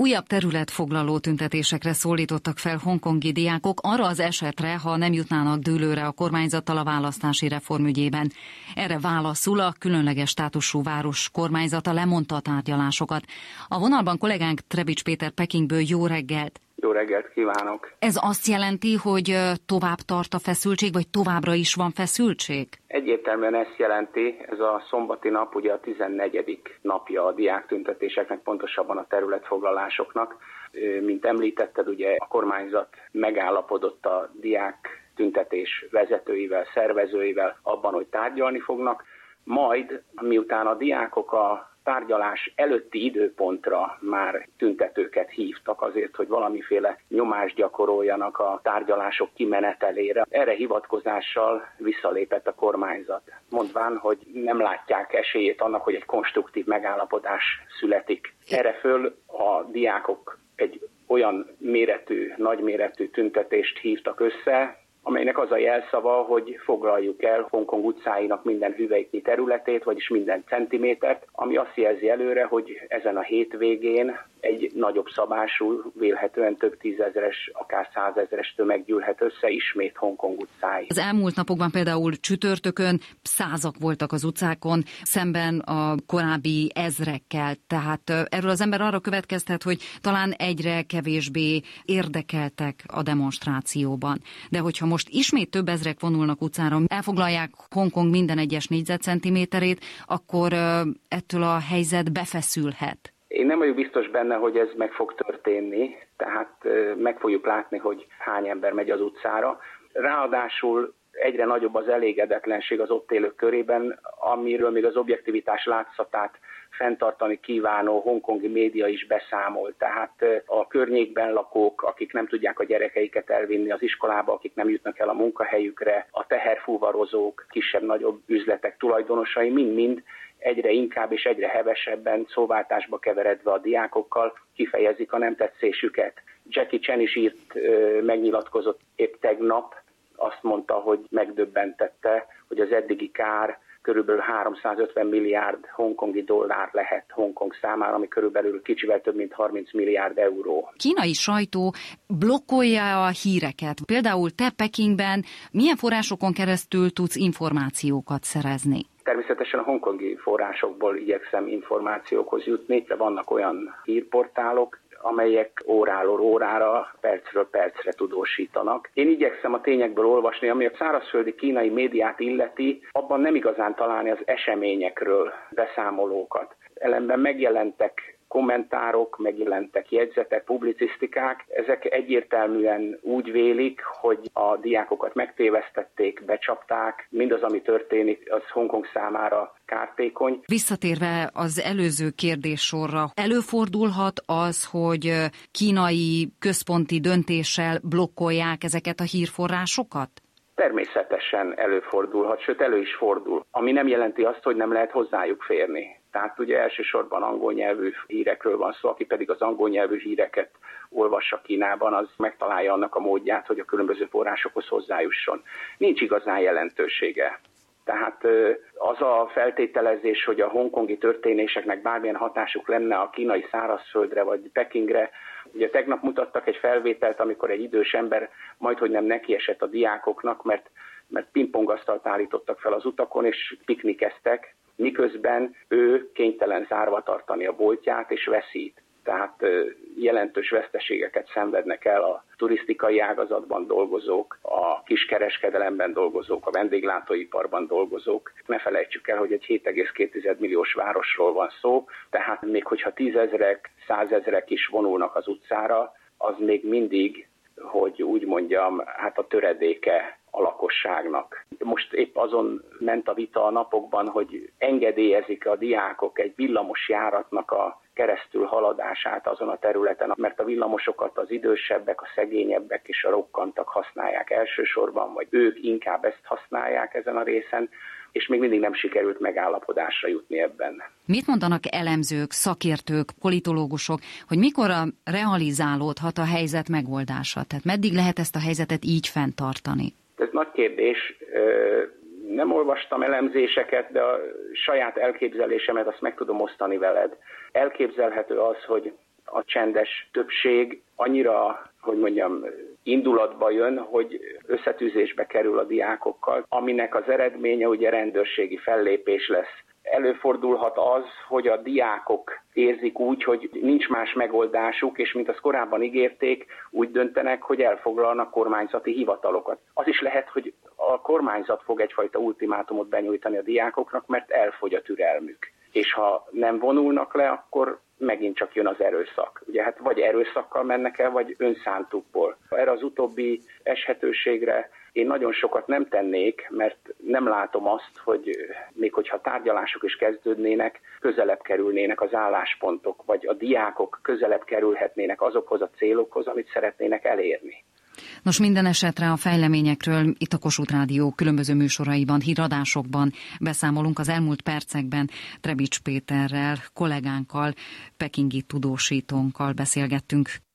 Újabb területfoglaló tüntetésekre szólítottak fel hongkongi diákok arra az esetre, ha nem jutnának dűlőre a kormányzattal a választási reform ügyében. Erre válaszul a különleges státusú város kormányzata lemondta a tárgyalásokat. A vonalban kollégánk Trebics Péter Pekingből, jó reggelt! Jó reggelt kívánok! Ez azt jelenti, hogy tovább tart a feszültség, vagy továbbra is van feszültség? Egyértelműen ezt jelenti, ez a szombati nap ugye a 14. napja a diáktüntetéseknek, pontosabban a területfoglalásoknak. Mint említetted, ugye a kormányzat megállapodott a diák tüntetés vezetőivel, szervezőivel abban, hogy tárgyalni fognak. Majd, miután a diákok a tárgyalás előtti időpontra már tüntetőket hívtak azért, hogy valamiféle nyomást gyakoroljanak a tárgyalások kimenetelére. Erre hivatkozással visszalépett a kormányzat, mondván, hogy nem látják esélyét annak, hogy egy konstruktív megállapodás születik. Erre föl a diákok egy olyan nagyméretű tüntetést hívtak össze, amelynek az a jelszava, hogy foglaljuk el Hongkong utcáinak minden hüvelyknyi területét, vagyis minden centimétert, ami azt jelzi előre, hogy ezen a hétvégén egy nagyobb szabású, vélhetően több tízezeres, akár százezeres tömeg gyűlhet össze ismét Hongkong utcái. Az elmúlt napokban például csütörtökön százak voltak az utcákon, szemben a korábbi ezrekkel. Tehát erről az ember arra következtet, hogy talán egyre kevésbé érdekeltek a demonstrációban. De hogyha most ismét több ezrek vonulnak utcára, elfoglalják Hongkong minden egyes négyzetcentiméterét, akkor ettől a helyzet befeszülhet. Én nem vagyok biztos benne, hogy ez meg fog történni, tehát meg fogjuk látni, hogy hány ember megy az utcára. Ráadásul egyre nagyobb az elégedetlenség az ott élők körében, amiről még az objektivitás látszatát fenntartani kívánó hongkongi média is beszámol. Tehát a környékben lakók, akik nem tudják a gyerekeiket elvinni az iskolába, akik nem jutnak el a munkahelyükre, a teherfuvarozók, kisebb-nagyobb üzletek tulajdonosai mind-mind egyre inkább és egyre hevesebben szóváltásba keveredve a diákokkal kifejezik a nem tetszésüket. Jackie Chan is megnyilatkozott épp tegnap, azt mondta, hogy megdöbbentette, hogy az eddigi kár körülbelül 350 milliárd hongkongi dollár lehet Hongkong számára, ami körülbelül kicsivel több mint 30 milliárd euró. Kínai sajtó blokkolja a híreket. Például te Pekingben milyen forrásokon keresztül tudsz információkat szerezni? Természetesen a hongkongi forrásokból igyekszem információkhoz jutni, de vannak olyan hírportálok, amelyek óráról órára, percről percre tudósítanak. Én igyekszem a tényekből olvasni, ami a szárazföldi kínai médiát illeti, abban nem igazán találni az eseményekről beszámolókat. Ellenben megjelentek kommentárok, megjelentek jegyzetek, publicisztikák, ezek egyértelműen úgy vélik, hogy a diákokat megtévesztették, becsapták, mindaz, ami történik, az Hongkong számára kártékony. Visszatérve az előző kérdéssorra, előfordulhat az, hogy kínai központi döntéssel blokkolják ezeket a hírforrásokat? Természetesen előfordulhat, sőt elő is fordul, ami nem jelenti azt, hogy nem lehet hozzájuk férni. Tehát ugye elsősorban angol nyelvű hírekről van szó, aki pedig az angol nyelvű híreket olvassa Kínában, az megtalálja annak a módját, hogy a különböző forrásokhoz hozzájusson. Nincs igazán jelentősége. Tehát az a feltételezés, hogy a hongkongi történéseknek bármilyen hatásuk lenne a kínai szárazföldre vagy Pekingre, ugye tegnap mutattak egy felvételt, amikor egy idős ember majdhogy nem nekiesett a diákoknak, mert pingpongasztalt állítottak fel az utakon, és piknikeztek, miközben ő kénytelen zárva tartani a boltját, és veszít. Tehát jelentős veszteségeket szenvednek el a turisztikai ágazatban dolgozók, a kiskereskedelemben dolgozók, a vendéglátóiparban dolgozók. Ne felejtsük el, hogy egy 7,2 milliós városról van szó, tehát még hogyha 10 000-ek, 100 000-ek is vonulnak az utcára, az még mindig, hogy úgy mondjam, hát a töredéke a lakosságnak. Most épp azon ment a vita a napokban, hogy engedélyezik a diákok egy villamos járatnak a keresztül haladását azon a területen, mert a villamosokat az idősebbek, a szegényebbek és a rokkantak használják elsősorban, vagy ők inkább ezt használják ezen a részen, és még mindig nem sikerült megállapodásra jutni ebben. Mit mondanak elemzők, szakértők, politológusok, hogy mikorra realizálódhat a helyzet megoldása? Tehát meddig lehet ezt a helyzetet így fenntartani? Ez nagy kérdés. Nem olvastam elemzéseket, de a saját elképzelésemet azt meg tudom osztani veled. Elképzelhető az, hogy a csendes többség annyira, hogy mondjam, indulatba jön, hogy összetűzésbe kerül a diákokkal, aminek az eredménye ugye rendőrségi fellépés lesz. Előfordulhat az, hogy a diákok érzik úgy, hogy nincs más megoldásuk, és mint azt korábban ígérték, úgy döntenek, hogy elfoglalnak kormányzati hivatalokat. Az is lehet, hogy a kormányzat fog egyfajta ultimátumot benyújtani a diákoknak, mert elfogy a türelmük. És ha nem vonulnak le, akkor megint csak jön az erőszak. Ugye hát vagy erőszakkal mennek el, vagy önszántukból. Erre az utóbbi eshetőségre én nagyon sokat nem tennék, mert nem látom azt, hogy még hogyha tárgyalások is kezdődnének, közelebb kerülnének az álláspontok, vagy a diákok közelebb kerülhetnének azokhoz a célokhoz, amit szeretnének elérni. Nos, minden esetre a fejleményekről itt a Kossuth Rádió különböző műsoraiban, híradásokban beszámolunk. Az elmúlt percekben Trebics Péterrel, kollégánkkal, pekingi tudósítónkkal beszélgettünk.